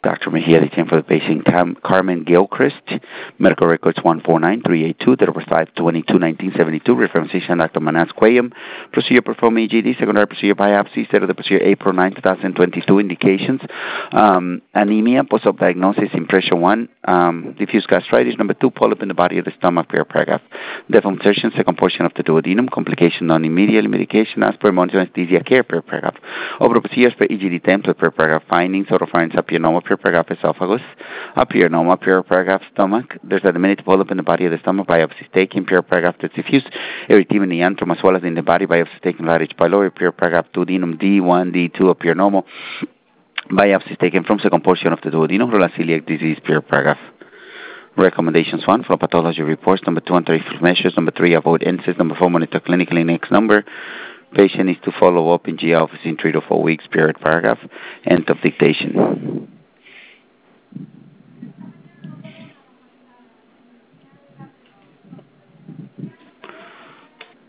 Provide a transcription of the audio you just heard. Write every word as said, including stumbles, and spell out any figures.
Doctor Mejia, detained for the patient Cam- Carmen Gilchrist, medical records one four nine three eight two, date of birth five twenty-two nineteen seventy-two, reference physician Doctor Manas Quayam, procedure performed E G D, secondary procedure biopsy, state of the procedure April ninth, twenty twenty-two, indications, um, anemia, post-op diagnosis, impression one, um, diffuse gastritis, number two, polyp in the body of the stomach, per paragraph, defunction, second portion of the duodenum, complication non-immediate, medication, as per monitor anesthesia care, per paragraph, over procedures per E G D template, per paragraph, findings, oropharynx, apionoma, per paragraph, esophagus, apionoma, per paragraph, stomach, there's a diminutive polyp in the body of the stomach, biopsy taken, per paragraph, that's diffuse, erythema in the antrum, as well as in the body, biopsy taken, large pylori, per paragraph, duodenum D one, D two, apionoma, biopsy taken from second portion of the duodenum, celiac disease, per paragraph. Recommendations: one, for pathology reports. Number two, anti-reflux measures. Number three, avoid N SAIDs. Number four, monitor clinically. Next number. Patient needs to follow up in G I office in three to four weeks. Period. Paragraph. End of dictation.